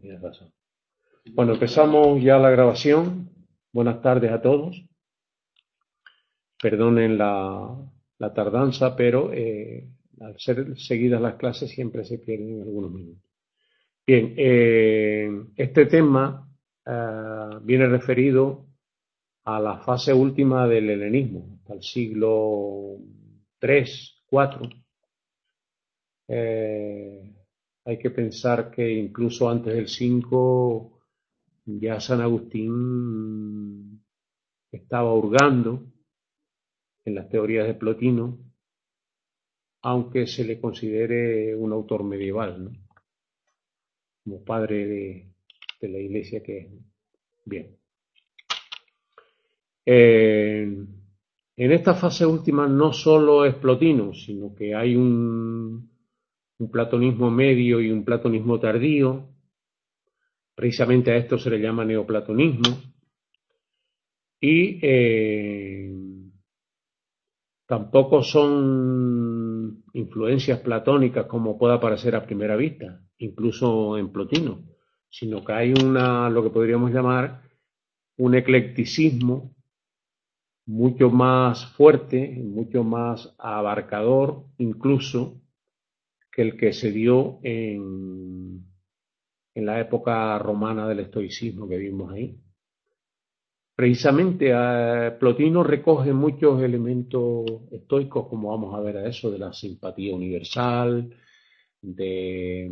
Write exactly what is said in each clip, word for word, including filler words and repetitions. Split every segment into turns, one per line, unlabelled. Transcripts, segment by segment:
Tienes razón. Bueno, empezamos ya la grabación. Buenas tardes a todos. Perdonen la, la tardanza, pero eh, al ser seguidas las clases siempre se pierden algunos minutos. Bien, eh, este tema eh, viene referido a la fase última del helenismo, hasta el siglo tres, cuatro. Eh, hay que pensar que incluso antes del cinco ya San Agustín estaba hurgando en las teorías de Plotino, aunque se le considere un autor medieval, ¿no? Como padre de, de la iglesia que es. Bien. Eh, en esta fase última no solo es Plotino, sino que hay un, un platonismo medio y un platonismo tardío. Precisamente a esto se le llama neoplatonismo. Y eh, tampoco son influencias platónicas como pueda parecer a primera vista, incluso en Plotino, sino que hay una, lo que podríamos llamar un eclecticismo mucho más fuerte, mucho más abarcador incluso que el que se dio en, en la época romana del estoicismo que vimos ahí. Precisamente eh, Plotino recoge muchos elementos estoicos, como vamos a ver a eso, de la simpatía universal, de,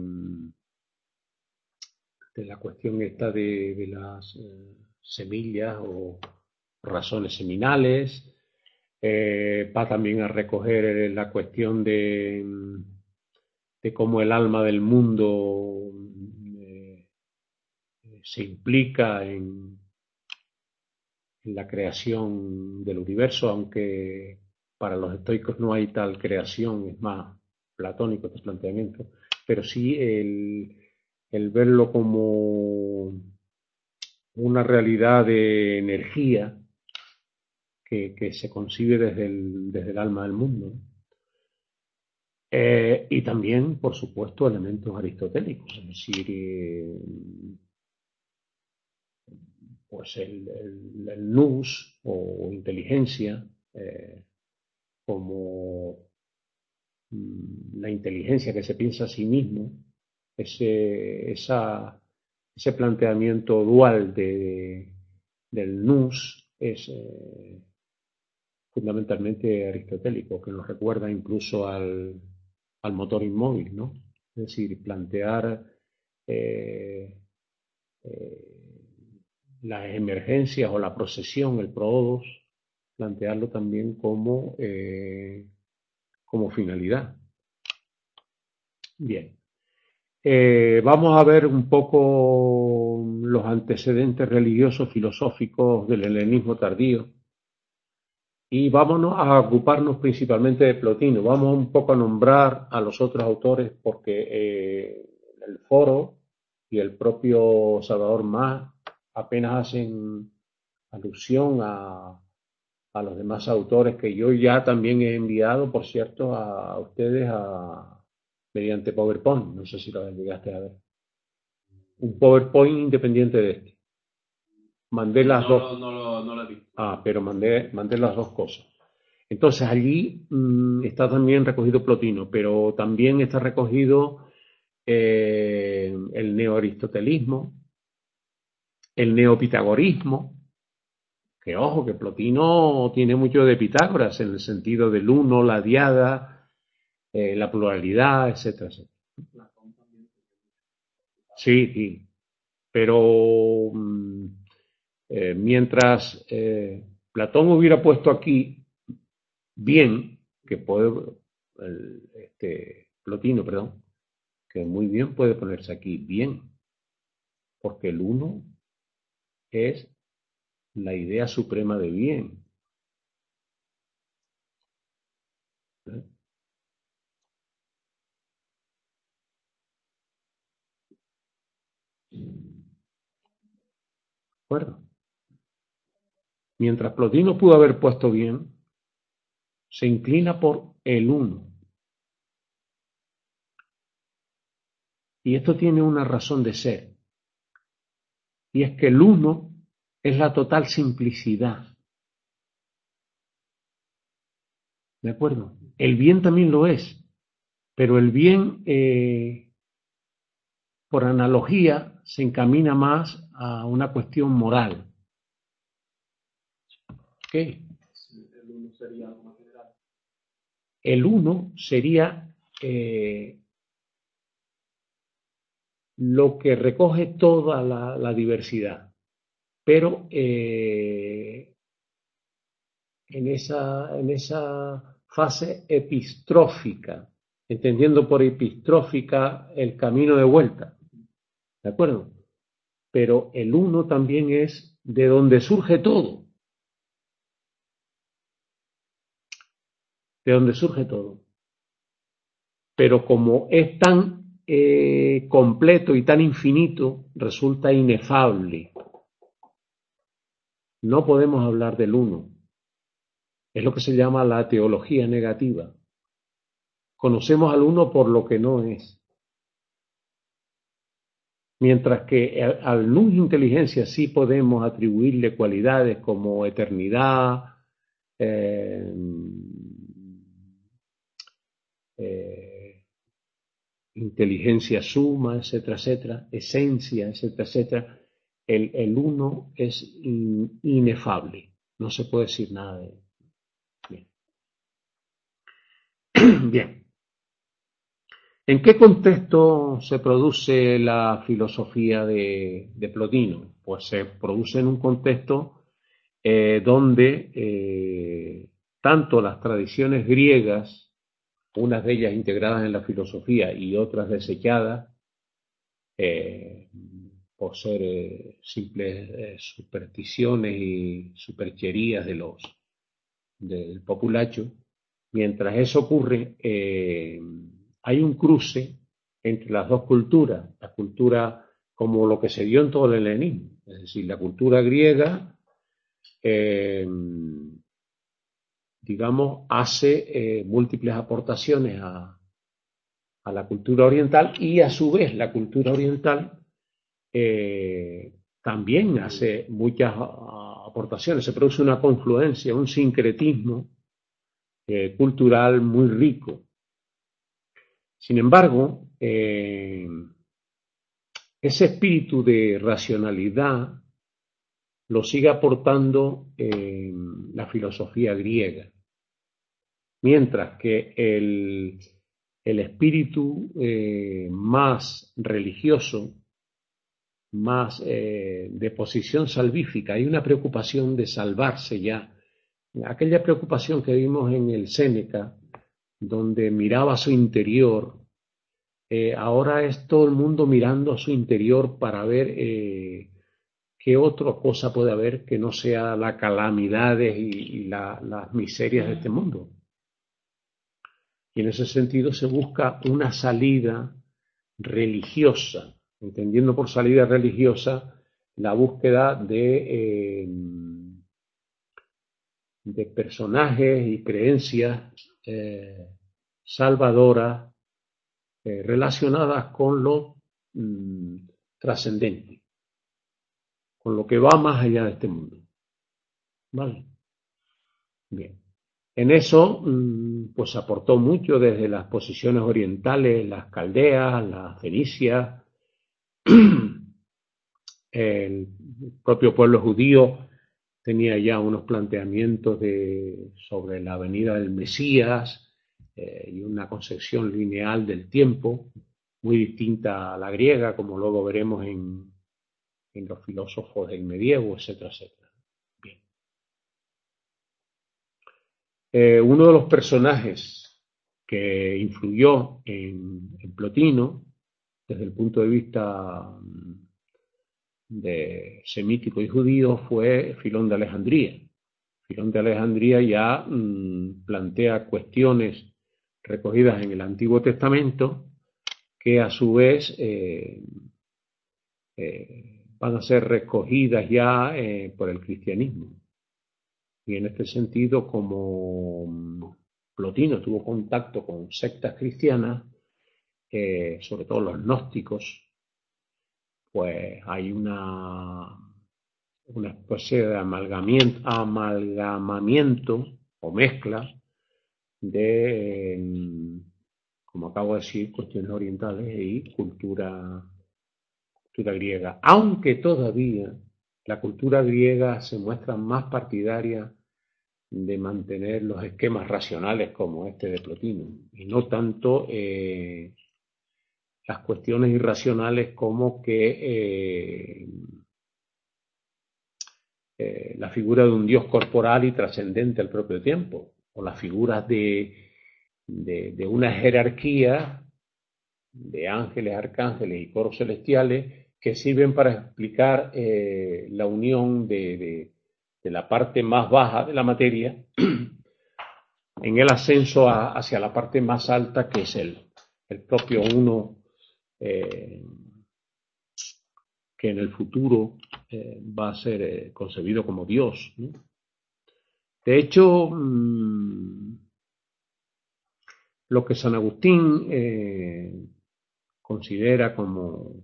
de la cuestión esta de, de las eh, semillas o razones seminales. Eh, va también a recoger la cuestión de, de cómo el alma del mundo eh, se implica en, en la creación del universo, aunque para los estoicos no hay tal creación, es más platónico este planteamiento, pero sí el, el verlo como una realidad de energía que, que se concibe desde el, desde el alma del mundo. Eh, y también, por supuesto, elementos aristotélicos, es decir, eh, pues el, el, el nous o inteligencia eh, como mm, la inteligencia que se piensa a sí mismo, ese, esa, ese planteamiento dual de, del nous es eh, fundamentalmente aristotélico, que nos recuerda incluso al, al motor inmóvil, ¿no? Es decir, plantear eh, eh, las emergencias o la procesión, el proodos, plantearlo también como, eh, como finalidad. Bien. Eh, vamos a ver un poco los antecedentes religiosos filosóficos del helenismo tardío y vámonos a ocuparnos principalmente de Plotino. Vamos un poco a nombrar a los otros autores porque eh, el foro y el propio Salvador Más apenas hacen alusión a, a los demás autores que yo ya también he enviado, por cierto, a, a ustedes a, mediante PowerPoint. No sé si lo llegaste a ver. Un PowerPoint independiente de este. Mandé las
No,
dos.
lo- no, lo, no lo he visto.
Ah, pero mandé, mandé las dos cosas. Entonces allí mmm, está también recogido Plotino, pero también está recogido eh, el neoaristotelismo, el neopitagorismo, que ojo, que Plotino tiene mucho de Pitágoras en el sentido del uno, la diada, eh, la pluralidad, etcétera, etcétera. Sí, sí, pero mmm, eh, mientras eh, Platón hubiera puesto aquí bien, que puede, el, este, Plotino, perdón, que muy bien puede ponerse aquí bien, porque el uno es la idea suprema de bien. ¿Eh? ¿De acuerdo? Mientras Plotino pudo haber puesto bien, se inclina por el uno. Y esto tiene una razón de ser. y es que el uno es la total simplicidad. ¿De acuerdo? El bien también lo es, pero el bien, eh, por analogía, se encamina más a una cuestión moral. ¿Qué?
El uno sería algo más general.
El uno sería eh, lo que recoge toda la, la diversidad, pero eh, en, esa, en esa fase epistrófica, entendiendo por epistrófica el camino de vuelta, ¿de acuerdo? Pero el uno también es de donde surge todo, de donde surge todo. Pero como es tan eh, completo y tan infinito, resulta inefable. No podemos hablar del uno. Es lo que se llama la teología negativa. Conocemos al uno por lo que no es. Mientras que al nunc inteligencia sí podemos atribuirle cualidades como eternidad, eh, eh, inteligencia suma, etcétera, etcétera, esencia, etcétera, etcétera. El, el uno es in, inefable. No se puede decir nada de él. Bien. Bien. ¿En qué contexto se produce la filosofía de, de Plotino? Pues se produce en un contexto eh, donde eh, tanto las tradiciones griegas, unas de ellas integradas en la filosofía y otras desechadas, eh, por ser eh, simples eh, supersticiones y supercherías de los, del populacho, mientras eso ocurre, eh, hay un cruce entre las dos culturas, la cultura como lo que se dio en todo el helenismo, es decir, la cultura griega, eh, digamos, hace eh, múltiples aportaciones a, a la cultura oriental y a su vez la cultura oriental eh, también hace muchas uh, aportaciones, se produce una confluencia, un sincretismo eh, cultural muy rico. Sin embargo, eh, ese espíritu de racionalidad lo sigue aportando eh, la filosofía griega, mientras que el, el espíritu eh, más religioso, más eh, de posición salvífica, hay una preocupación de salvarse ya, aquella preocupación que vimos en el Séneca, donde miraba a su interior. Eh, ahora es todo el mundo mirando a su interior para ver eh, qué otra cosa puede haber que no sea las calamidades y, y la, las miserias de este mundo. Y en ese sentido se busca una salida religiosa, entendiendo por salida religiosa la búsqueda de, eh, de personajes y creencias eh, salvadoras eh, relacionadas con lo mm, trascendente, con lo que va más allá de este mundo. ¿Vale? Bien. En eso, pues aportó mucho desde las posiciones orientales, las caldeas, las fenicias, el propio pueblo judío tenía ya unos planteamientos de, sobre la venida del Mesías eh, y una concepción lineal del tiempo muy distinta a la griega, como luego veremos en, en los filósofos del medievo, etcétera, etcétera. Bien. Eh, uno de los personajes que influyó en, en Plotino, desde el punto de vista de semítico y judío, fue Filón de Alejandría. Filón de Alejandría ya mmm, plantea cuestiones recogidas en el Antiguo Testamento que a su vez eh, eh, van a ser recogidas ya eh, por el cristianismo. Y en este sentido, como Plotino tuvo contacto con sectas cristianas, eh, sobre todo los gnósticos, pues hay una, una especie de amalgamiento, amalgamamiento o mezcla de, eh, como acabo de decir, cuestiones orientales y cultura, cultura griega. Aunque todavía la cultura griega se muestra más partidaria de mantener los esquemas racionales como este de Plotino, y no tanto eh, las cuestiones irracionales como que eh, eh, la figura de un dios corporal y trascendente al propio tiempo, o las figuras de, de, de una jerarquía de ángeles, arcángeles y coros celestiales que sirven para explicar eh, la unión de, de, de la parte más baja de la materia en el ascenso a, hacia la parte más alta, que es el, el propio uno, eh, que en el futuro eh, va a ser eh, concebido como Dios, ¿no? De hecho, mmm, lo que San Agustín eh, considera como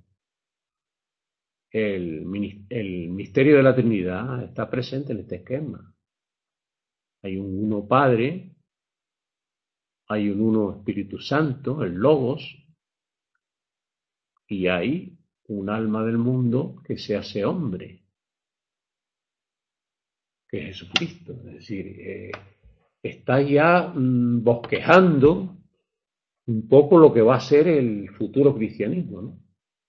el, el misterio de la Trinidad está presente en este esquema. Hay un uno Padre, hay un uno Espíritu Santo, el Logos, y hay un alma del mundo que se hace hombre, que es Jesucristo. Es decir, eh, está ya mmm, bosquejando un poco lo que va a ser el futuro cristianismo, ¿no?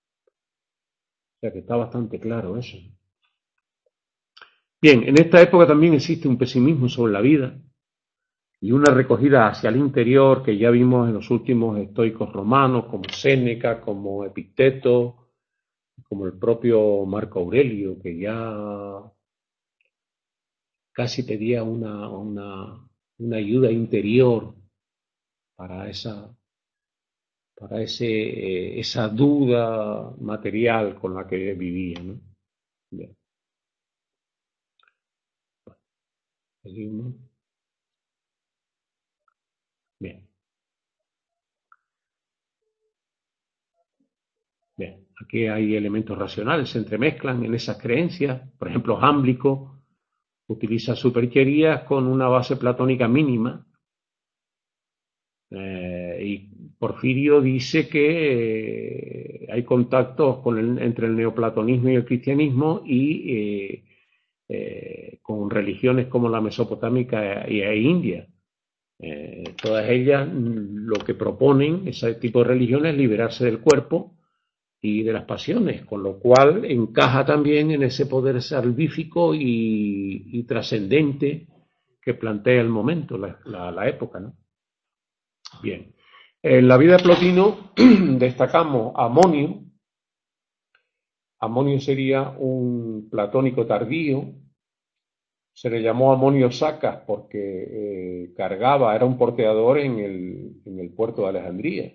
O sea que está bastante claro eso. Bien, en esta época también existe un pesimismo sobre la vida y una recogida hacia el interior que ya vimos en los últimos estoicos romanos, como Séneca, como Epicteto, como el propio Marco Aurelio, que ya casi pedía una, una, una ayuda interior para esa, para ese, eh, esa duda material con la que vivía, ¿no? Bien. Seguimos. Bien. Bien. Aquí hay elementos racionales, se entremezclan en esas creencias. Por ejemplo, Jámblico utiliza supercherías con una base platónica mínima. Eh, y Porfirio dice que eh, hay contactos con el, entre el neoplatonismo y el cristianismo y eh, eh, con religiones como la mesopotámica e, e india. Eh, todas ellas lo que proponen, ese tipo de religiones, es liberarse del cuerpo y de las pasiones, con lo cual encaja también en ese poder salvífico y, y trascendente que plantea el momento, la, la, la época, ¿no? Bien. En la vida de Plotino destacamos a Amonio. Amonio sería un platónico tardío. Se le llamó Amonio Sacas porque eh, cargaba, era un porteador en el, en el puerto de Alejandría.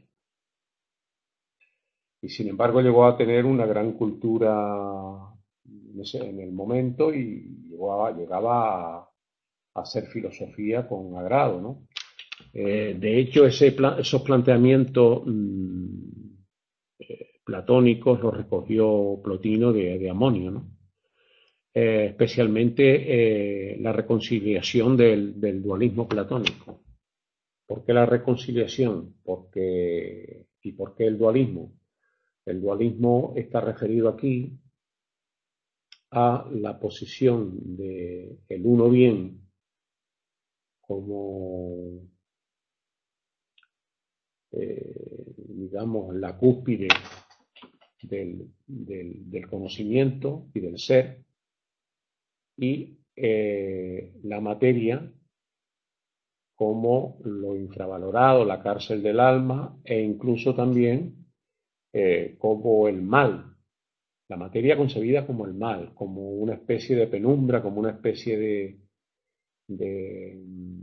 Y sin embargo llegó a tener una gran cultura en, ese, en el momento y llegó a, llegaba a, a hacer filosofía con agrado, ¿no? Eh, de hecho, ese plan, esos planteamientos mmm, eh, platónicos los recogió Plotino de, de Amonio, ¿no? Eh, especialmente eh, la reconciliación del, del dualismo platónico. ¿Por qué la reconciliación? Porque, ¿y por qué el dualismo? El dualismo está referido aquí a la posición de el uno bien como, eh, digamos, la cúspide del, del, del conocimiento y del ser, y eh, la materia como lo infravalorado, la cárcel del alma, e incluso también eh, como el mal, la materia concebida como el mal, como una especie de penumbra, como una especie de, de,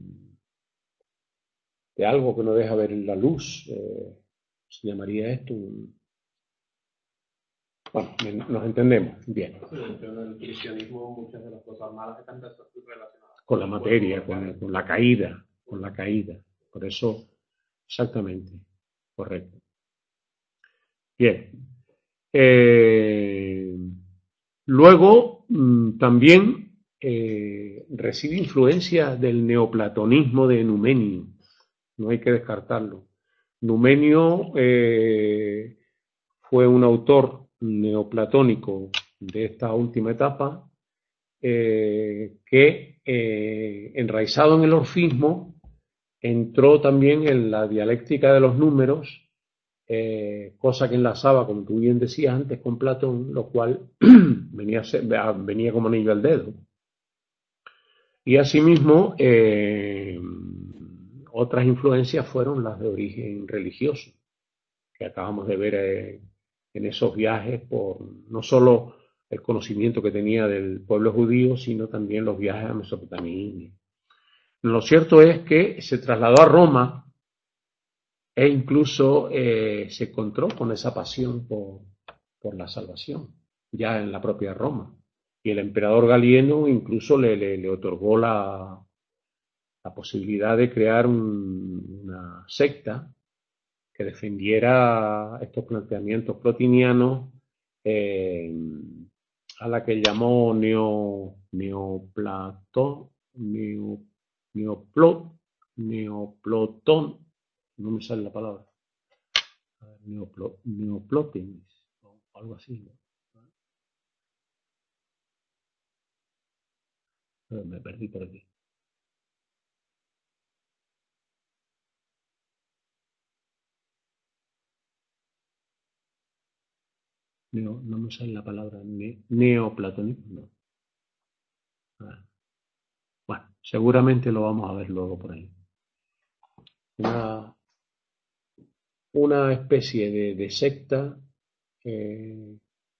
de algo que no deja ver la luz. Eh, se llamaría esto un... Bueno, nos entendemos bien.
Sí, dentro del cristianismo muchas de las cosas malas están relacionadas
con la materia, con, con la caída, con la caída. Por eso, exactamente, correcto. Bien. Eh, luego, mm, también eh, recibe influencia del neoplatonismo de Numenio. No hay que descartarlo. Numenio eh, fue un autor neoplatónico de esta última etapa eh, que, eh, enraizado en el orfismo, entró también en la dialéctica de los números, eh, cosa que enlazaba, como tú bien decías antes, con Platón, lo cual venía, a ser, venía como anillo al dedo. Y asimismo, eh, otras influencias fueron las de origen religioso, que acabamos de ver eh, en esos viajes, por no solo el conocimiento que tenía del pueblo judío, sino también los viajes a Mesopotamia. Lo cierto es que se trasladó a Roma e incluso eh, se encontró con esa pasión por, por la salvación, ya en la propia Roma. Y el emperador Galieno incluso le, le, le otorgó la, la posibilidad de crear un, una secta que defendiera estos planteamientos plotinianos, eh, a la que llamó neo, neoplato, neo, neoplot, neoplotón, no me sale la palabra, neoplo, neoplotenes, o algo así, ¿no? Me perdí por aquí. No, no me sale la palabra ne, neoplatonismo, no. Ah. Bueno, seguramente lo vamos a ver luego por ahí. Una, una especie de, de secta eh,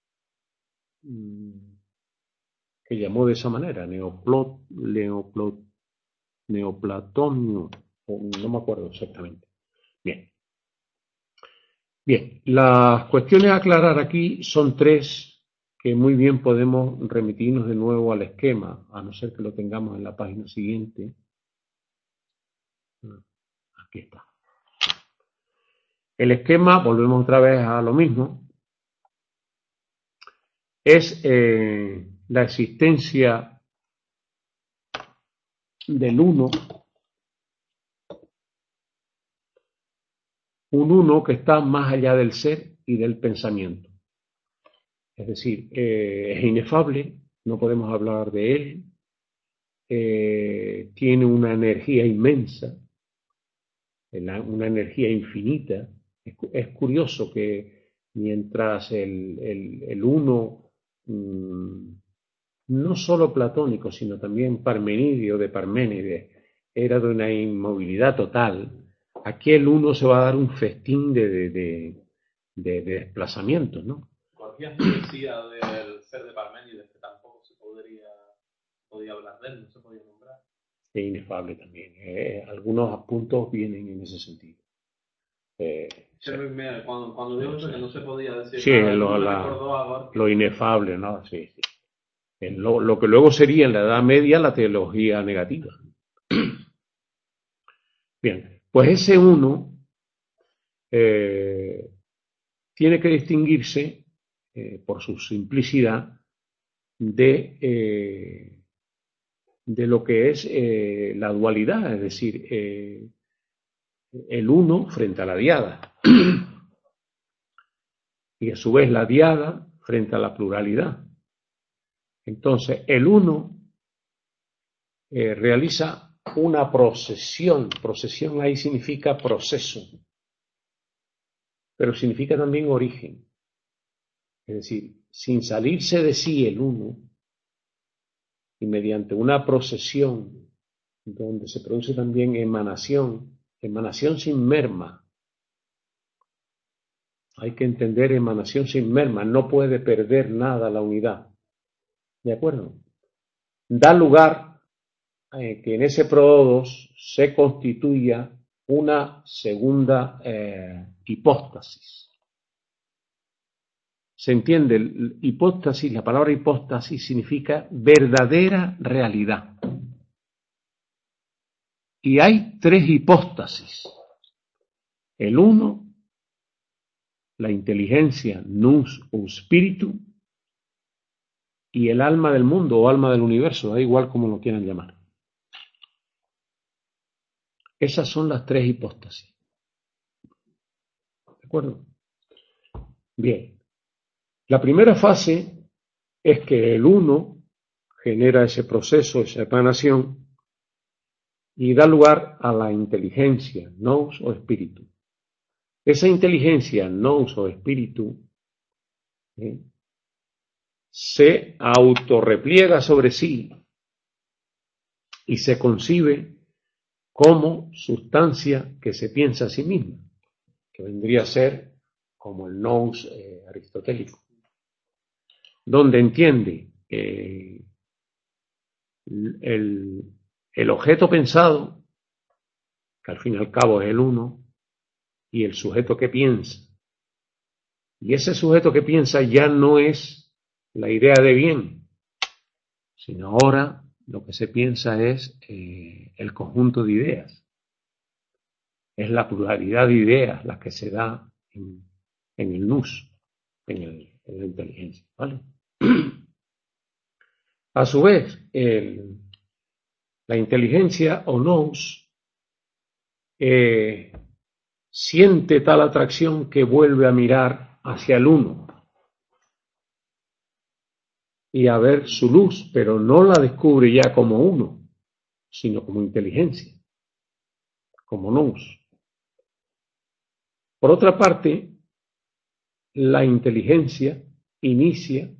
que llamó de esa manera, Neoplot, Neoplot, Neoplatonio, no me acuerdo exactamente. Bien. Bien, las cuestiones a aclarar aquí son tres, que muy bien podemos remitirnos de nuevo al esquema, a no ser que lo tengamos en la página siguiente. Aquí está. El esquema, volvemos otra vez a lo mismo, es eh, la existencia del uno, un uno que está más allá del ser y del pensamiento. Es decir, eh, es inefable, no podemos hablar de él, eh, tiene una energía inmensa, una energía infinita. Es, es curioso que mientras el, el, el uno, mmm, no solo platónico, sino también parmenidio de Parménides, era de una inmovilidad total, aquí el uno se va a dar un festín de, de, de, de, de desplazamientos, ¿no?
Cualquier decía del ser de Parménides, que tampoco se podría, podía hablar de él, no se podía nombrar.
Es inefable también. Eh, algunos puntos vienen en ese sentido. Eh,
sí. Mira, cuando, cuando digo eso, que no se podía decir
sí,
nada,
lo,
me
la,
recordó algo.
Lo inefable, ¿no? Sí, sí. Lo, lo que luego sería en la Edad Media la teología negativa. Bien, pues ese uno eh, tiene que distinguirse eh, por su simplicidad de, eh, de lo que es eh, la dualidad, es decir, eh, el uno frente a la diada y a su vez la diada frente a la pluralidad. Entonces, el uno eh, realiza una procesión, procesión ahí significa proceso, pero significa también origen. Es decir, sin salirse de sí el uno, y mediante una procesión donde se produce también emanación, emanación sin merma. Hay que entender emanación sin merma, no puede perder nada la unidad. ¿De acuerdo? Da lugar a eh, que en ese próodos se constituya una segunda eh, hipóstasis. ¿Se entiende? Hipóstasis, la palabra hipóstasis significa verdadera realidad. Y hay tres hipóstasis. El uno, la inteligencia, nous o espíritu, y el alma del mundo o alma del universo, da igual como lo quieran llamar. Esas son las tres hipóstasis. ¿De acuerdo? Bien. La primera fase es que el uno genera ese proceso, esa emanación, y da lugar a la inteligencia, nous o espíritu. Esa inteligencia, nous o espíritu, ¿eh? se autorrepliega sobre sí y se concibe como sustancia que se piensa a sí misma, que vendría a ser como el nous eh, aristotélico, donde entiende eh, el, el objeto pensado, que al fin y al cabo es el uno, y el sujeto que piensa. Y ese sujeto que piensa ya no es la idea de bien, sino ahora lo que se piensa es eh, el conjunto de ideas. Es la pluralidad de ideas las que se da en, en el nous, en, el, en la inteligencia, ¿vale? A su vez, el, la inteligencia o nous eh, siente tal atracción que vuelve a mirar hacia el uno y a ver su luz, pero no la descubre ya como uno, sino como inteligencia, como nous. Por otra parte, la inteligencia inicia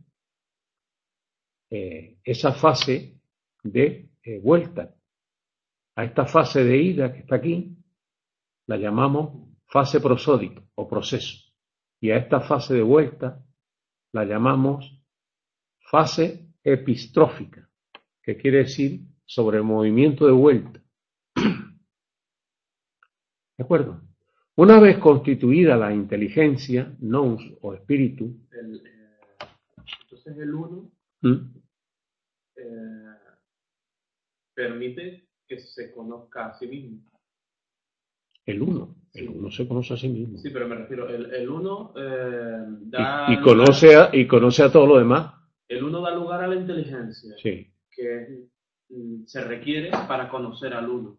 eh, esa fase de eh, vuelta. A esta fase de ida que está aquí, la llamamos fase prosódica o proceso. Y a esta fase de vuelta la llamamos fase epistrófica, que quiere decir sobre el movimiento de vuelta. ¿De acuerdo? Una vez constituida la inteligencia, nous o espíritu,
El, eh, entonces el uno
¿Mm?
eh, permite que se conozca a sí mismo.
el uno, el
Sí.
uno se conoce a sí mismo.
Sí, pero me refiero, el, el uno eh, da
Y, y, conoce a, y conoce a todo lo demás.
el uno da lugar a la inteligencia,
Sí.
que mm, se requiere para conocer al uno.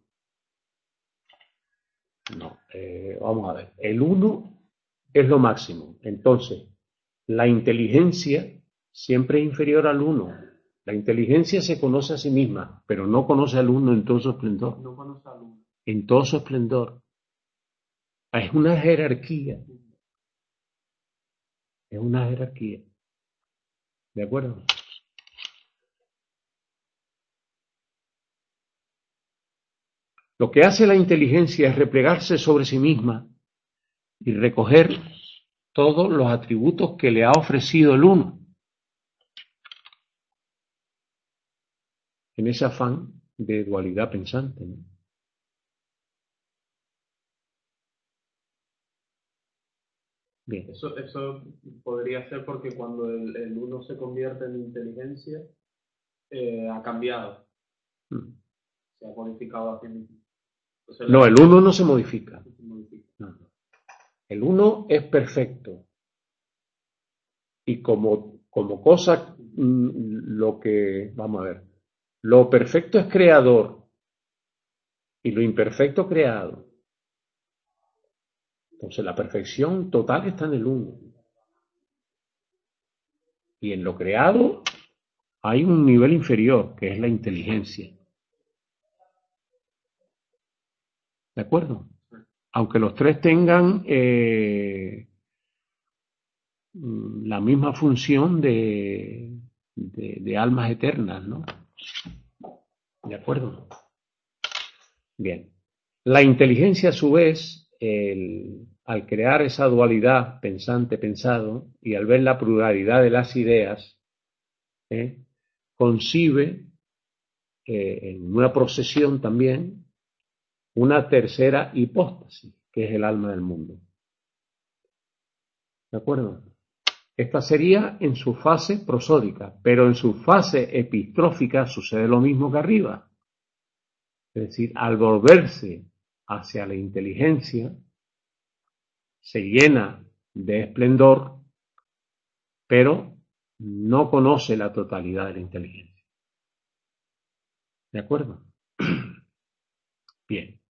No, eh, vamos a ver. El uno es lo máximo. Entonces, la inteligencia siempre es inferior al uno. La inteligencia se conoce a sí misma, pero no conoce al uno en todo su esplendor.
No conoce al uno.
En todo su esplendor. Es una jerarquía. Es una jerarquía. ¿De acuerdo? Lo que hace la inteligencia es replegarse sobre sí misma y recoger todos los atributos que le ha ofrecido el uno. En ese afán de dualidad pensante, ¿no? Bien.
Eso, eso podría ser porque cuando el, el uno se convierte en inteligencia, eh, ha cambiado,
Mm.
se ha modificado a sí mismo. Entonces,
No,
la-
el uno no se modifica.
se modifica.
No. El uno es perfecto. Y como, como cosa, mm, lo que, vamos a ver, lo perfecto es creador y lo imperfecto creado. Entonces la perfección total está en el uno. Y en lo creado hay un nivel inferior, que es la inteligencia. ¿De acuerdo? Aunque los tres tengan eh, la misma función de, de, de almas eternas, ¿no? ¿De acuerdo? Bien. La inteligencia, a su vez, el, al crear esa dualidad pensante-pensado y al ver la pluralidad de las ideas, ¿eh? concibe eh, en una procesión también una tercera hipóstasis, que es el alma del mundo. ¿De acuerdo? Esta sería en su fase prosódica, pero en su fase epistrófica sucede lo mismo que arriba. Es decir, al volverse hacia la inteligencia, se llena de esplendor, pero no conoce la totalidad de la inteligencia. ¿De acuerdo? Bien.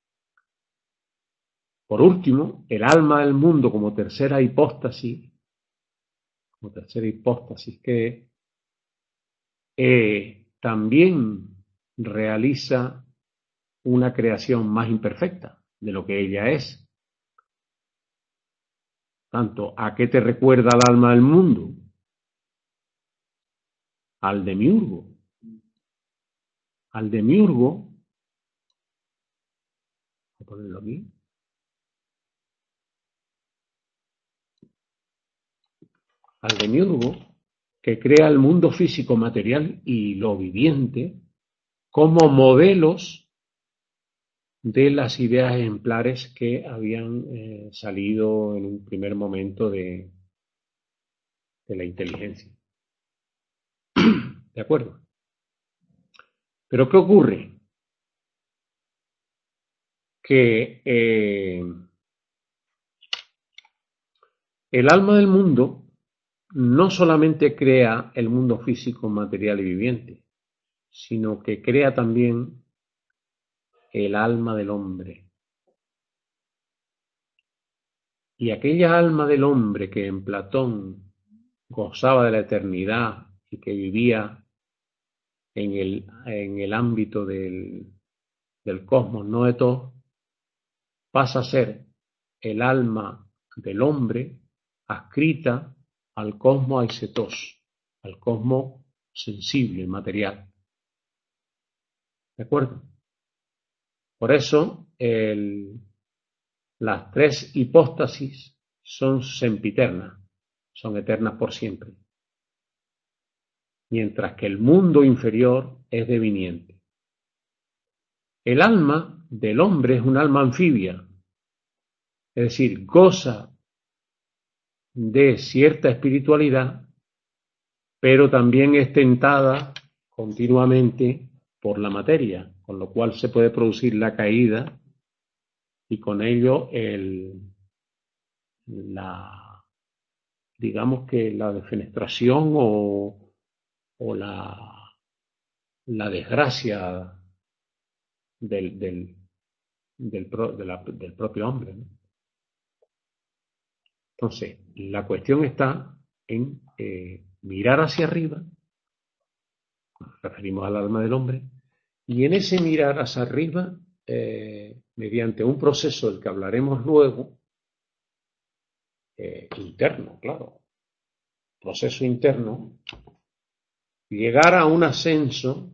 Por último, el alma del mundo como tercera hipóstasis, como tercera hipóstasis que eh, también realiza una creación más imperfecta de lo que ella es. Tanto, ¿a qué te recuerda el alma del mundo? Al demiurgo. Al demiurgo, voy a ponerlo aquí. Al demiurgo que crea el mundo físico, material y lo viviente como modelos de las ideas ejemplares que habían eh, salido en un primer momento de, de la inteligencia. ¿De acuerdo? Pero ¿qué ocurre? Que eh, el alma del mundo no solamente crea el mundo físico, material y viviente, sino que crea también el alma del hombre. Y aquella alma del hombre que en Platón gozaba de la eternidad y que vivía en el, en el ámbito del, del cosmos noetos, pasa a ser el alma del hombre adscrita al cosmos aisetos, al cosmos sensible, material. ¿De acuerdo? Por eso el, las tres hipóstasis son sempiternas, son eternas por siempre, mientras que el mundo inferior es deviniente. El alma del hombre es un alma anfibia, es decir, goza de cierta espiritualidad, pero también es tentada continuamente por la materia, con lo cual se puede producir la caída y con ello el, la, digamos que la defenestración o, o la, la desgracia del, del, del, pro, de la, del propio hombre, ¿no? Entonces, la cuestión está en eh, mirar hacia arriba, nos referimos al alma del hombre, y en ese mirar hacia arriba, eh, mediante un proceso del que hablaremos luego, eh, interno, claro, proceso interno, llegar a un ascenso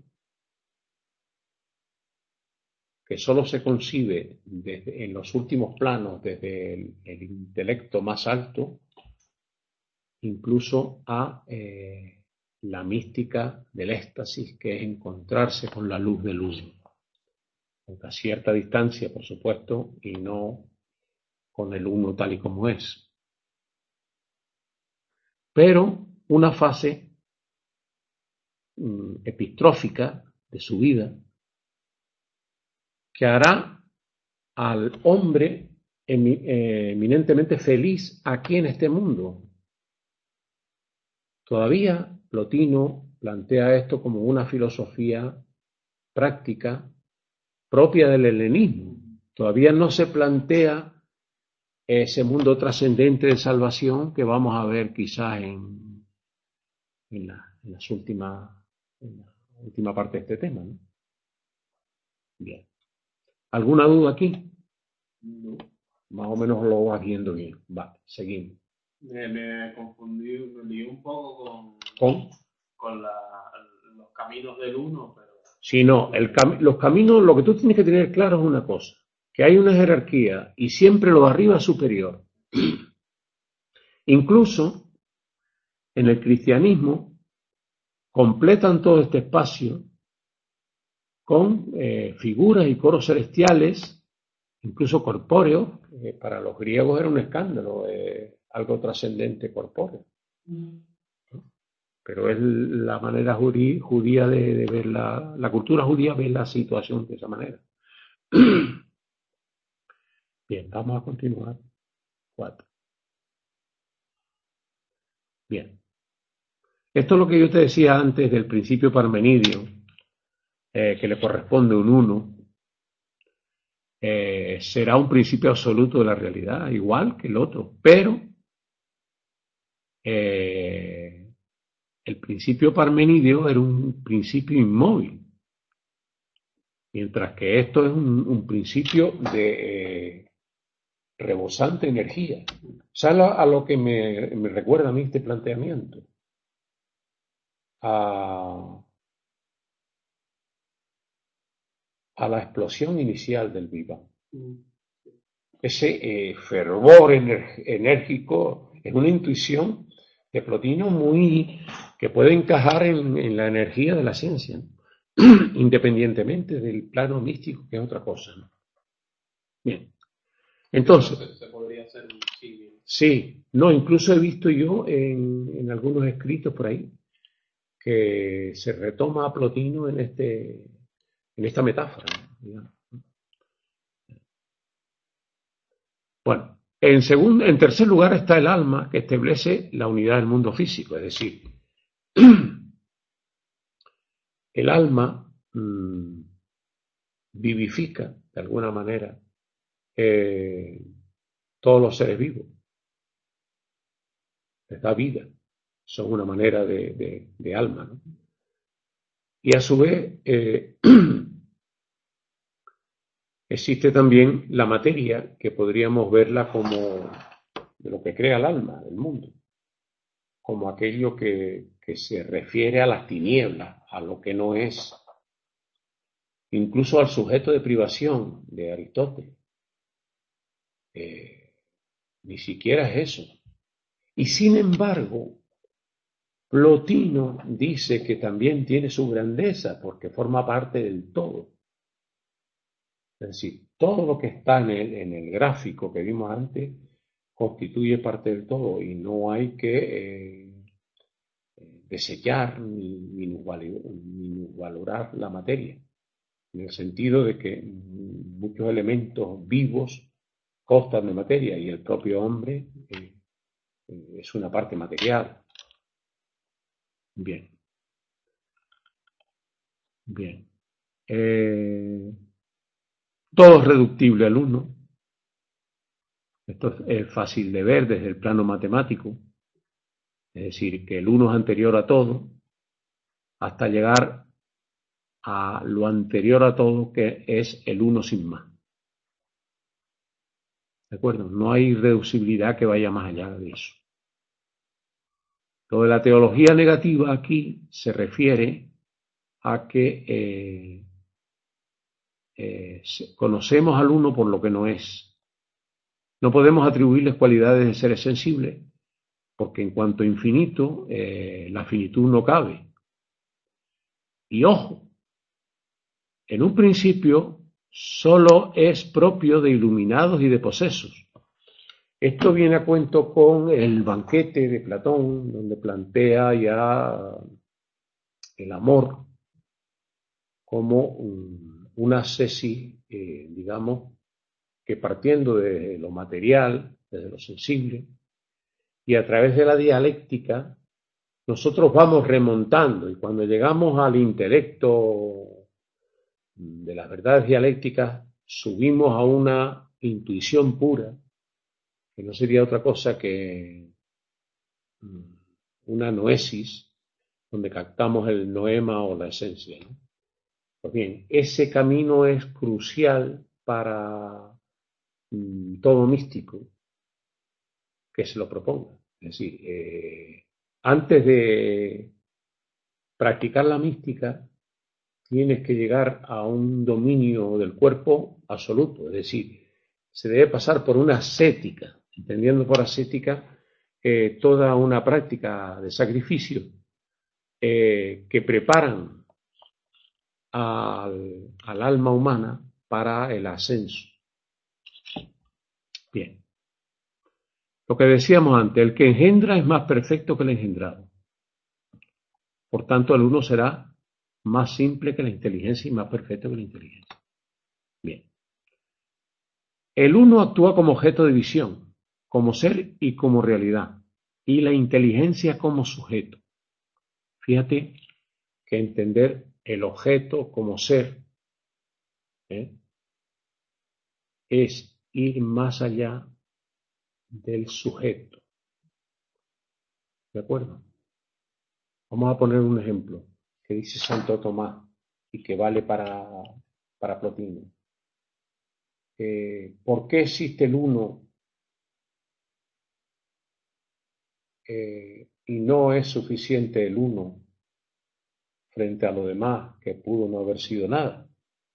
que solo se concibe desde, en los últimos planos desde el, el intelecto más alto, incluso a eh, la mística del éxtasis, que es encontrarse con la luz de luz, a cierta distancia, por supuesto, y no con el uno tal y como es. Pero una fase mm, epistrófica de su vida que hará al hombre eminentemente feliz aquí en este mundo. Todavía Plotino plantea esto como una filosofía práctica propia del helenismo. Todavía no se plantea ese mundo trascendente de salvación que vamos a ver quizás en, en, la, en, las últimas, en la última parte de este tema, ¿no? Bien. ¿Alguna duda aquí? No. Más o menos lo vas viendo bien. Vale, seguimos.
Me, me confundí, me lié un poco con,
¿Con?
con la, los caminos del uno, pero...
Sí, no, el cam los caminos, lo que tú tienes que tener claro es una cosa, que hay una jerarquía y siempre lo de arriba es superior. Incluso en el cristianismo completan todo este espacio con eh, figuras y coros celestiales, incluso corpóreos, que para los griegos era un escándalo, eh, algo trascendente corpóreo. Mm. Pero es la manera judía de, de ver la, la cultura judía ve la situación de esa manera. Bien, vamos a continuar. Cuatro. Bien. Esto es lo que yo te decía antes del principio parmenidio, eh, que le corresponde un uno. Eh, será un principio absoluto de la realidad, igual que el otro, pero eh, el principio parmenidio era un principio inmóvil, mientras que esto es un, un principio de eh, rebosante energía. ¿Sabes a lo que me, me recuerda a mí este planteamiento? A, a la explosión inicial del Big Bang. Ese eh, fervor ener- enérgico es una intuición de Plotino muy que puede encajar en, en la energía de la ciencia, ¿no? Independientemente del plano místico, que es otra cosa, ¿no? Bien, entonces,
se, se podría hacer un símil.
Sí, no, incluso he visto yo en, en algunos escritos por ahí que se retoma a Plotino en este, en esta metáfora, ¿no? Bueno, en, segundo, en tercer lugar está el alma, que establece la unidad del mundo físico, es decir, el alma mmm, vivifica de alguna manera eh, todos los seres vivos, les da vida, son una manera de, de, de alma, ¿no? Y a su vez eh, existe también la materia, que podríamos verla como de lo que crea el alma, el mundo, como aquello que, que se refiere a las tinieblas, a lo que no es, incluso al sujeto de privación de Aristóteles. Eh, ni siquiera es eso. Y sin embargo, Plotino dice que también tiene su grandeza porque forma parte del todo. Es decir, todo lo que está en el, en el gráfico que vimos antes constituye parte del todo y no hay que eh, desechar ni minusvalorar la materia, en el sentido de que muchos elementos vivos constan de materia y el propio hombre eh, es una parte material. Bien. Bien. Eh, todo es reductible al uno. Esto es fácil de ver desde el plano matemático. Es decir, que el uno es anterior a todo, hasta llegar a lo anterior a todo, que es el uno sin más. ¿De acuerdo? No hay reducibilidad que vaya más allá de eso. Lo de la teología negativa aquí se refiere a que eh, eh, conocemos al uno por lo que no es. No podemos atribuirles cualidades de seres sensibles, porque en cuanto a infinito, eh, la finitud no cabe. Y ojo, en un principio solo es propio de iluminados y de posesos. Esto viene a cuento con el banquete de Platón, donde plantea ya el amor como un, una ascesis, eh, digamos, que partiendo de lo material, desde lo sensible, y a través de la dialéctica, nosotros vamos remontando, y cuando llegamos al intelecto de las verdades dialécticas, subimos a una intuición pura, que no sería otra cosa que una noesis, donde captamos el noema o la esencia, ¿no? Pues bien, ese camino es crucial para mm, todo místico que se lo proponga. Es decir, eh, antes de practicar la mística, tienes que llegar a un dominio del cuerpo absoluto. Es decir, se debe pasar por una ascética, entendiendo por ascética eh, toda una práctica de sacrificio eh, que preparan al, al alma humana para el ascenso. Bien. Lo que decíamos antes, el que engendra es más perfecto que el engendrado. Por tanto, el uno será más simple que la inteligencia y más perfecto que la inteligencia. Bien. El uno actúa como objeto de visión, como ser y como realidad. y la inteligencia como sujeto. Fíjate que entender el objeto como ser ¿eh? es ir más allá del sujeto. ¿De acuerdo? Vamos a poner un ejemplo que dice Santo Tomás y que vale para, para Plotino. Eh, ¿Por qué existe el uno eh, y no es suficiente el uno frente a lo demás que pudo no haber sido nada?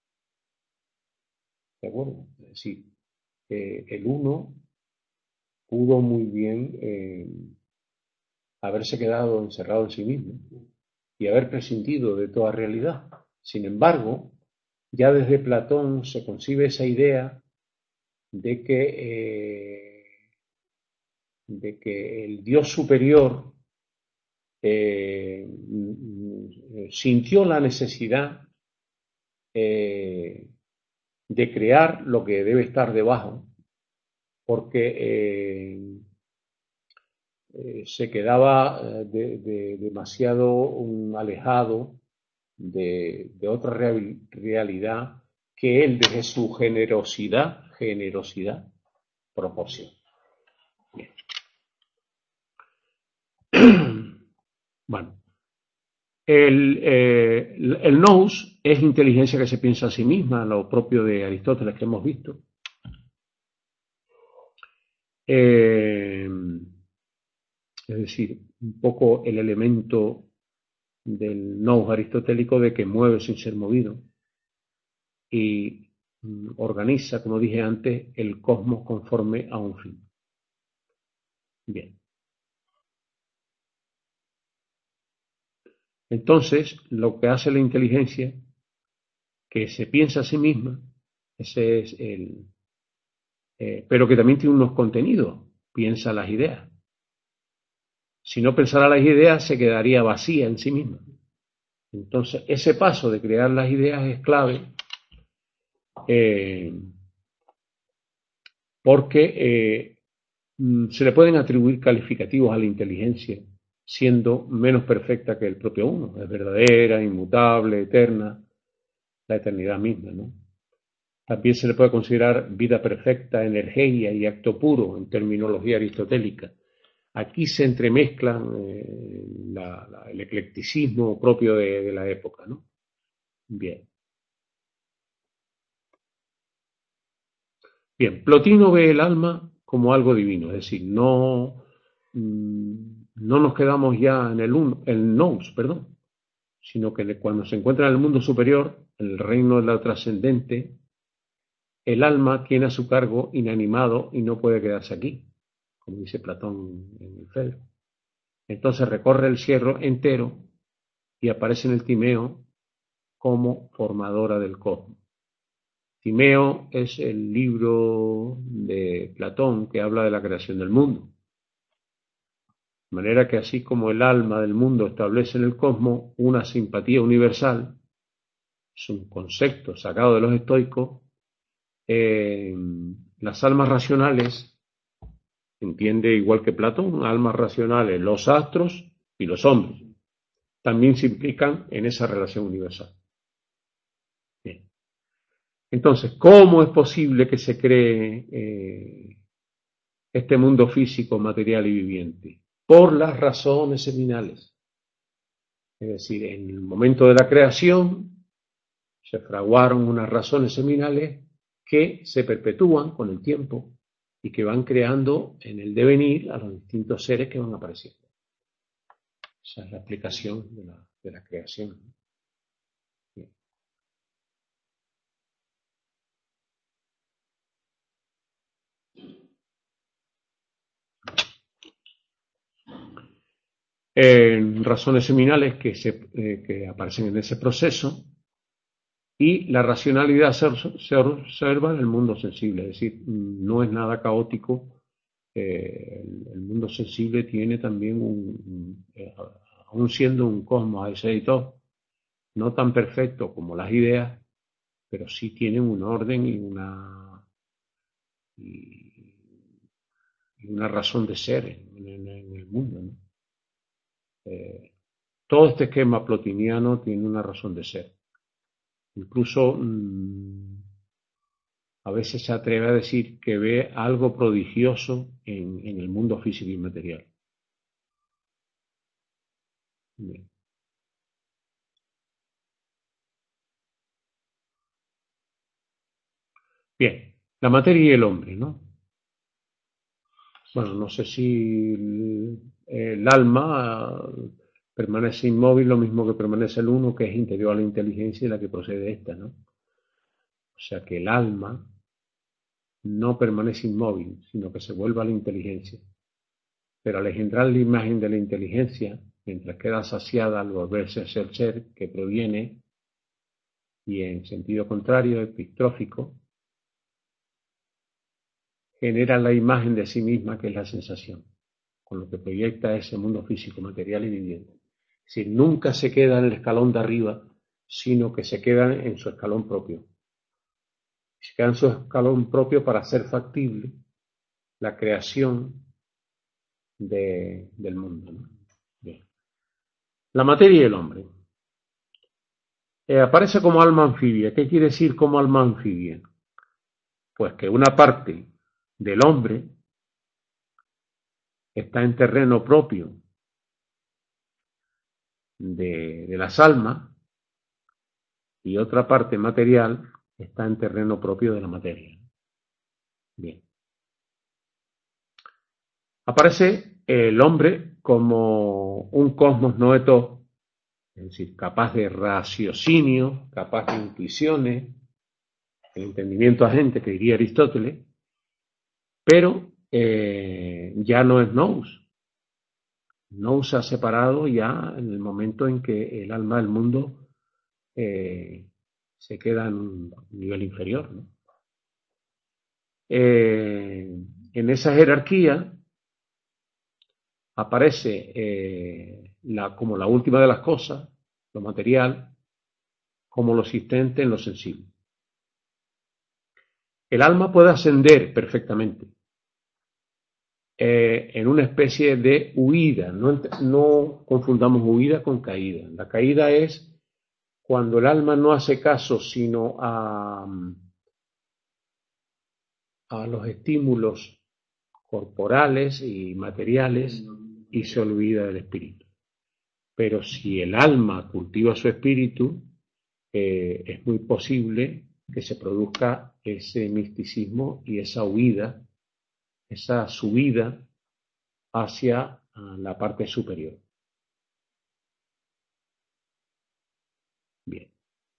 ¿De acuerdo? Es decir, eh, el uno pudo muy bien eh, haberse quedado encerrado en sí mismo y haber prescindido de toda realidad. Sin embargo, ya desde Platón se concibe esa idea de que, eh, de que el Dios superior eh, sintió la necesidad eh, de crear lo que debe estar debajo, porque eh, eh, se quedaba eh, de, de, demasiado um, alejado de, de otra real, realidad que él desde su generosidad, generosidad, proporciona. Bien. Bueno, el, eh, el nous es inteligencia que se piensa a sí misma, lo propio de Aristóteles que hemos visto. Eh, es decir, un poco el elemento del nous aristotélico de que mueve sin ser movido y mm, organiza, como dije antes, el cosmos conforme a un fin. Bien. Entonces, lo que hace la inteligencia, que se piensa a sí misma, ese es el... Eh, pero que también tiene unos contenidos, piensa las ideas. Si no pensara las ideas, se quedaría vacía en sí misma. Entonces, ese paso de crear las ideas es clave eh, porque eh, se le pueden atribuir calificativos a la inteligencia siendo menos perfecta que el propio uno. Es verdadera, inmutable, eterna, la eternidad misma, ¿no? También se le puede considerar vida perfecta, energía y acto puro en terminología aristotélica. Aquí se entremezclan eh, la, la, el eclecticismo propio de, de la época, ¿no? Bien. Bien, Plotino ve el alma como algo divino, es decir, no, no nos quedamos ya en el, un, el nous, perdón, sino que cuando se encuentra en el mundo superior, en el reino de la trascendente, el alma tiene a su cargo inanimado y no puede quedarse aquí, como dice Platón en el Fedro. Entonces recorre el cielo entero y aparece en el Timeo como formadora del cosmos. Timeo es el libro de Platón que habla de la creación del mundo. De manera que así como el alma del mundo establece en el cosmos una simpatía universal, es un concepto sacado de los estoicos, eh, las almas racionales, entiende igual que Platón, almas racionales, los astros y los hombres, también se implican en esa relación universal. Bien. Entonces, ¿cómo es posible que se cree eh, este mundo físico, material y viviente? Por las razones seminales. Es decir, en el momento de la creación se fraguaron unas razones seminales que se perpetúan con el tiempo y que van creando en el devenir a los distintos seres que van apareciendo. Esa es la explicación de la, de la creación. Bien. Eh, razones seminales que, se, eh, que aparecen en ese proceso y la racionalidad se, se observa en el mundo sensible, es decir, no es nada caótico. Eh, el, el mundo sensible tiene también un, un eh, aún siendo un cosmos aiseito, no tan perfecto como las ideas, pero sí tienen un orden y una y, y una razón de ser en, en, en el mundo, ¿no? Eh, todo este esquema plotiniano tiene una razón de ser. Incluso mmm, a veces se atreve a decir que ve algo prodigioso en, en el mundo físico y material. Bien. Bien, la materia y el hombre, ¿no? Bueno, no sé si el, el alma permanece inmóvil, lo mismo que permanece el uno, que es interior a la inteligencia y la que procede de esta, ¿no? O sea que el alma no permanece inmóvil, sino que se vuelve a la inteligencia. Pero al engendrar la imagen de la inteligencia, mientras queda saciada al volverse a ser ser que proviene, y en sentido contrario, epistrófico, genera la imagen de sí misma, que es la sensación, con lo que proyecta ese mundo físico, material y viviente. Es decir, nunca se queda en el escalón de arriba, sino que se queda en su escalón propio. Se queda en su escalón propio para hacer factible la creación de, del mundo, ¿no? Bien. La materia y el hombre. Eh, aparece como alma anfibia. ¿Qué quiere decir como alma anfibia? Pues que una parte del hombre está en terreno propio de, de las almas y otra parte material está en terreno propio de la materia. Bien. Aparece el hombre como un cosmos noeto, es decir, capaz de raciocinio, capaz de intuiciones, el entendimiento agente, que diría Aristóteles, pero eh, ya no es nous. Nous se ha separado ya en el momento en que el alma del mundo eh, se queda en un nivel inferior, ¿no? Eh, en esa jerarquía aparece eh, la, como la última de las cosas, lo material, como lo existente en lo sensible. El alma puede ascender perfectamente eh, en una especie de huida. No, no confundamos huida con caída. La caída es cuando el alma no hace caso sino a, a los estímulos corporales y materiales y se olvida del espíritu. Pero si el alma cultiva su espíritu, eh, es muy posible que se produzca ese misticismo y esa huida, esa subida hacia la parte superior. Bien.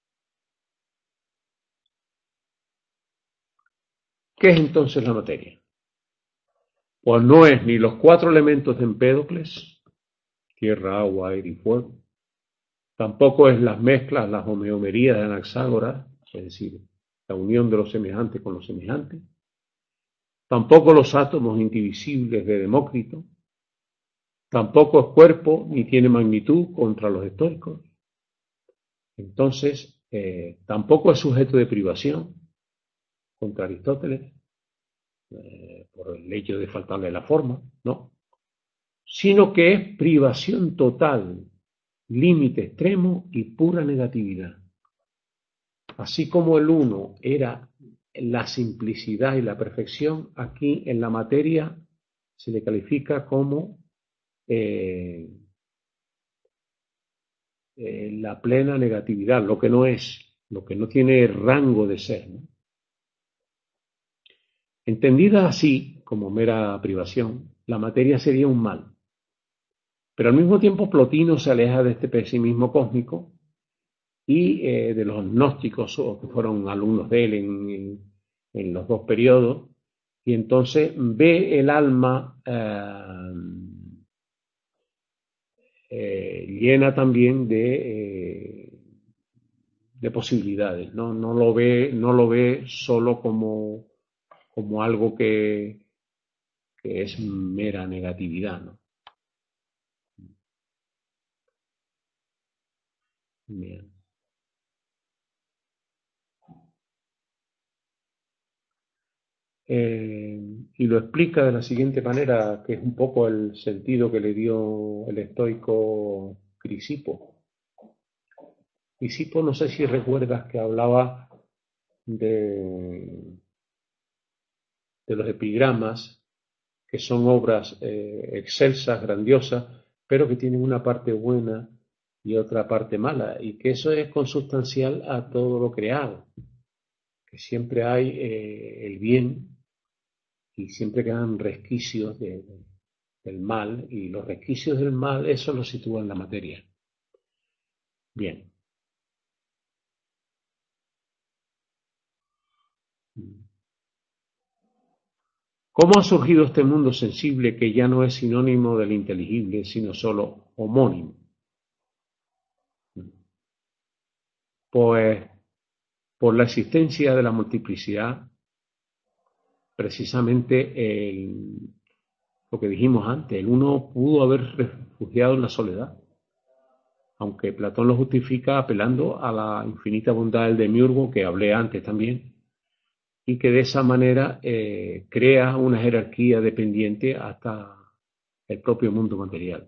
¿Qué es entonces la materia? Pues no es ni los cuatro elementos de Empédocles, tierra, agua, aire y fuego. Tampoco es las mezclas, las homeomerías de Anaxágoras, es decir, la unión de los semejantes con los semejantes. Tampoco los átomos indivisibles de Demócrito. Tampoco es cuerpo ni tiene magnitud contra los estoicos. Entonces, eh, tampoco es sujeto de privación contra Aristóteles, eh, por el hecho de faltarle la forma, no, sino que es privación total, límite extremo y pura negatividad. Así como el uno era la simplicidad y la perfección, aquí en la materia se le califica como eh, eh, la plena negatividad, lo que no es, lo que no tiene rango de ser, ¿no? Entendida así, como mera privación, la materia sería un mal. Pero al mismo tiempo Plotino se aleja de este pesimismo cósmico y eh, de los gnósticos, o que fueron alumnos de él en, en, en los dos periodos, y entonces ve el alma eh, eh, llena también de, eh, de posibilidades, ¿no? No lo ve, no lo ve solo como, como algo que, que es mera negatividad, ¿no? Bien. eh, y lo explica de la siguiente manera, que es un poco el sentido que le dio el estoico Crisipo. Crisipo, no sé si recuerdas que hablaba de, de los epigramas, que son obras eh, excelsas, grandiosas, pero que tienen una parte buena y otra parte mala, y que eso es consustancial a todo lo creado, que siempre hay eh, el bien y siempre quedan resquicios de, de, del mal, y los resquicios del mal, eso lo sitúa en la materia. Bien. ¿Cómo ha surgido este mundo sensible que ya no es sinónimo del inteligible, sino solo homónimo? Pues por la existencia de la multiplicidad, precisamente el, lo que dijimos antes, el uno pudo haber refugiado en la soledad, aunque Platón lo justifica apelando a la infinita bondad del demiurgo, que hablé antes también, y que de esa manera eh, crea una jerarquía dependiente hasta el propio mundo material.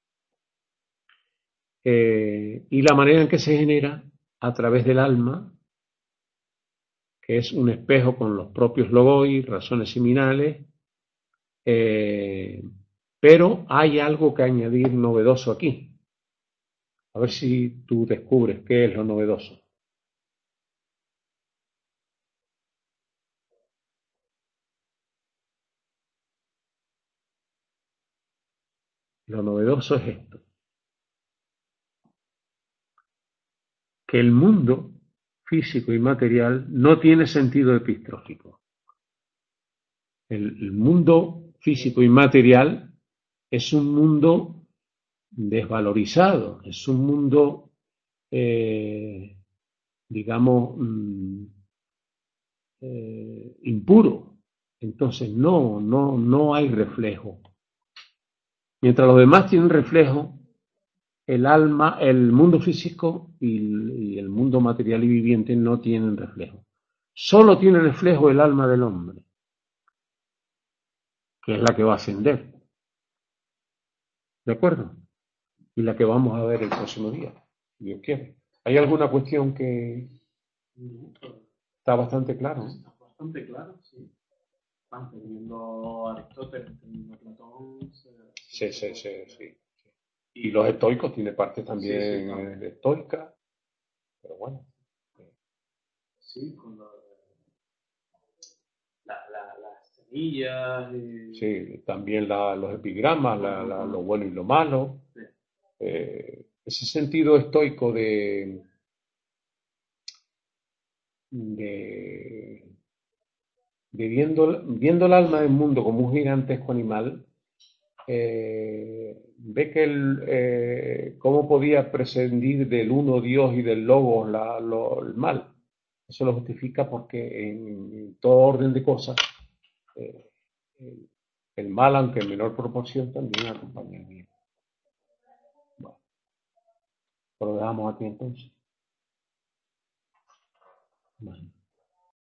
Eh, y la manera en que se genera a través del alma, que es un espejo con los propios logoi, razones seminales, eh, pero hay algo que añadir novedoso aquí. A ver si tú descubres qué es lo novedoso. Lo novedoso es esto, que el mundo físico y material no tiene sentido epistrófico. El, el mundo físico y material es un mundo desvalorizado, es un mundo, eh, digamos, mm, eh, impuro. Entonces no, no, no hay reflejo. Mientras los demás tienen reflejo, el alma, el mundo físico y el, y el mundo material y viviente no tienen reflejo. Solo tiene reflejo el alma del hombre, que es la que va a ascender. ¿De acuerdo? Y la que vamos a ver el próximo día, si Dios quiere. ¿Hay alguna cuestión que está bastante claro?
Está bastante claro, sí. Manteniendo Aristóteles, manteniendo Platón.
Sí, sí, sí, sí. Y los estoicos tiene parte también sí, sí, claro. estoica, pero bueno.
Sí, con lo de la, la, las semillas. Y...
Sí, también la, los epigramas, la, la, lo bueno y lo malo. Sí. Eh, ese sentido estoico de, de, de viendo, viendo el alma del mundo como un gigantesco animal, eh, ve que el, eh, cómo podía prescindir del uno Dios y del lobo la, lo, el mal. Eso lo justifica porque en, en todo orden de cosas, eh, el, el mal, aunque en menor proporción, también acompaña al bien. Bueno, pues lo dejamos aquí entonces. Bueno.